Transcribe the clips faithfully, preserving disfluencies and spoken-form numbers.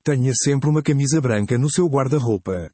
Tenha sempre uma camisa branca no seu guarda-roupa.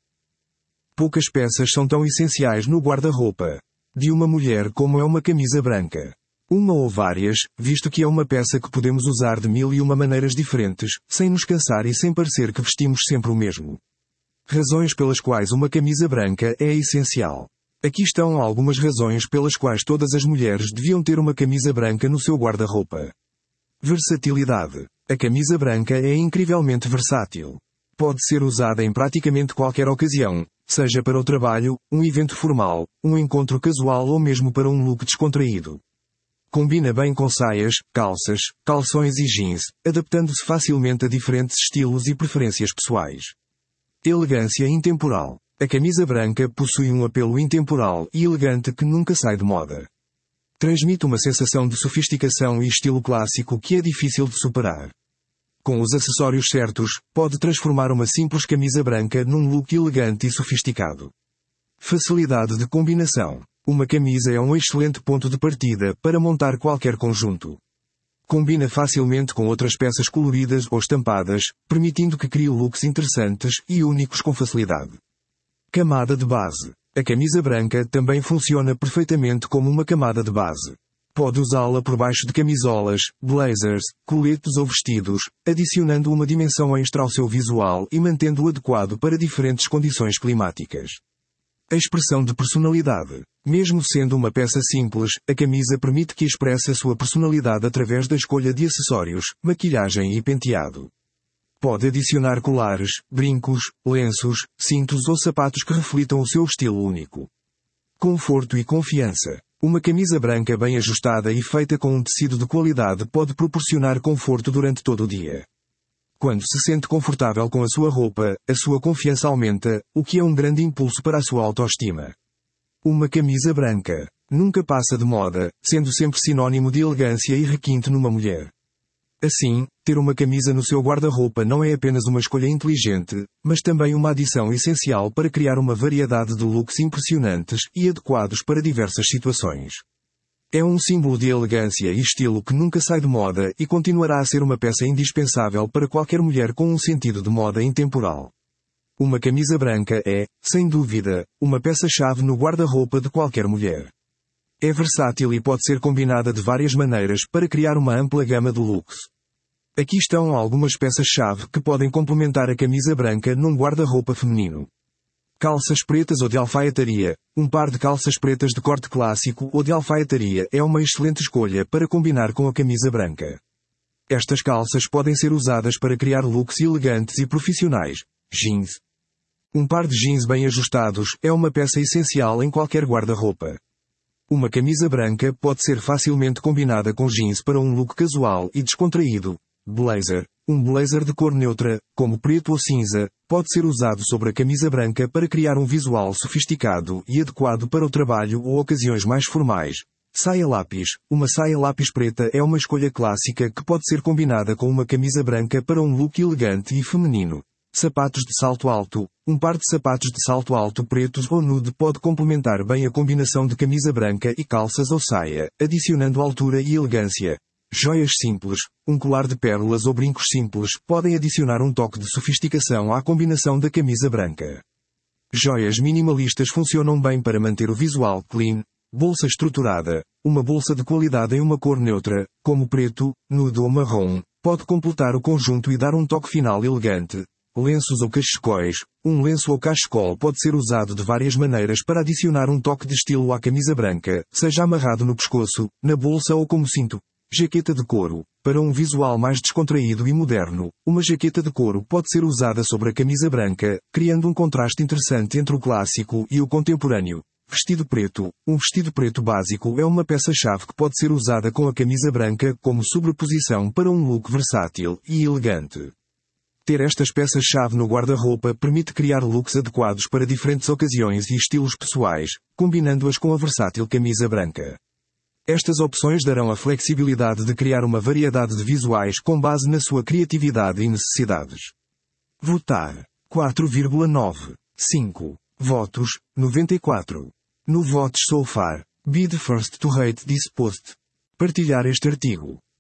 Poucas peças são tão essenciais no guarda-roupa de uma mulher como é uma camisa branca. Uma ou várias, visto que é uma peça que podemos usar de mil e uma maneiras diferentes, sem nos cansar e sem parecer que vestimos sempre o mesmo. Razões pelas quais uma camisa branca é essencial. Aqui estão algumas razões pelas quais todas as mulheres deviam ter uma camisa branca no seu guarda-roupa. Versatilidade. A camisa branca é incrivelmente versátil. Pode ser usada em praticamente qualquer ocasião, seja para o trabalho, um evento formal, um encontro casual ou mesmo para um look descontraído. Combina bem com saias, calças, calções e jeans, adaptando-se facilmente a diferentes estilos e preferências pessoais. Elegância intemporal. A camisa branca possui um apelo intemporal e elegante que nunca sai de moda. Transmite uma sensação de sofisticação e estilo clássico que é difícil de superar. Com os acessórios certos, pode transformar uma simples camisa branca num look elegante e sofisticado. Facilidade de combinação. Uma camisa é um excelente ponto de partida para montar qualquer conjunto. Combina facilmente com outras peças coloridas ou estampadas, permitindo que crie looks interessantes e únicos com facilidade. Camada de base. A camisa branca também funciona perfeitamente como uma camada de base. Pode usá-la por baixo de camisolas, blazers, coletes ou vestidos, adicionando uma dimensão extra ao seu visual e mantendo-o adequado para diferentes condições climáticas. A expressão de personalidade. Mesmo sendo uma peça simples, a camisa permite que expresse a sua personalidade através da escolha de acessórios, maquilhagem e penteado. Pode adicionar colares, brincos, lenços, cintos ou sapatos que reflitam o seu estilo único. Conforto e confiança. Uma camisa branca bem ajustada e feita com um tecido de qualidade pode proporcionar conforto durante todo o dia. Quando se sente confortável com a sua roupa, a sua confiança aumenta, o que é um grande impulso para a sua autoestima. Uma camisa branca nunca passa de moda, sendo sempre sinônimo de elegância e requinte numa mulher. Assim, ter uma camisa no seu guarda-roupa não é apenas uma escolha inteligente, mas também uma adição essencial para criar uma variedade de looks impressionantes e adequados para diversas situações. É um símbolo de elegância e estilo que nunca sai de moda e continuará a ser uma peça indispensável para qualquer mulher com um sentido de moda intemporal. Uma camisa branca é, sem dúvida, uma peça-chave no guarda-roupa de qualquer mulher. É versátil e pode ser combinada de várias maneiras para criar uma ampla gama de looks. Aqui estão algumas peças-chave que podem complementar a camisa branca num guarda-roupa feminino. Calças pretas ou de alfaiataria. Um par de calças pretas de corte clássico ou de alfaiataria é uma excelente escolha para combinar com a camisa branca. Estas calças podem ser usadas para criar looks elegantes e profissionais. Jeans. Um par de jeans bem ajustados é uma peça essencial em qualquer guarda-roupa. Uma camisa branca pode ser facilmente combinada com jeans para um look casual e descontraído. Blazer. Um blazer de cor neutra, como preto ou cinza, pode ser usado sobre a camisa branca para criar um visual sofisticado e adequado para o trabalho ou ocasiões mais formais. Saia lápis. Uma saia lápis preta é uma escolha clássica que pode ser combinada com uma camisa branca para um look elegante e feminino. Sapatos de salto alto. Um par de sapatos de salto alto pretos ou nude pode complementar bem a combinação de camisa branca e calças ou saia, adicionando altura e elegância. Joias simples. Um colar de pérolas ou brincos simples podem adicionar um toque de sofisticação à combinação da camisa branca. Joias minimalistas funcionam bem para manter o visual clean. Bolsa estruturada. Uma bolsa de qualidade em uma cor neutra, como preto, nude ou marrom, pode completar o conjunto e dar um toque final elegante. Lenços ou cachecóis. Um lenço ou cachecol pode ser usado de várias maneiras para adicionar um toque de estilo à camisa branca, seja amarrado no pescoço, na bolsa ou como cinto. Jaqueta de couro. Para um visual mais descontraído e moderno, uma jaqueta de couro pode ser usada sobre a camisa branca, criando um contraste interessante entre o clássico e o contemporâneo. Vestido preto. Um vestido preto básico é uma peça-chave que pode ser usada com a camisa branca como sobreposição para um look versátil e elegante. Ter estas peças-chave no guarda-roupa permite criar looks adequados para diferentes ocasiões e estilos pessoais, combinando-as com a versátil camisa branca. Estas opções darão a flexibilidade de criar uma variedade de visuais com base na sua criatividade e necessidades. Votar. quatro vírgula nove cinco. Votos, noventa e quatro. No Votes So Far. Be the first to rate this post. Partilhar este artigo.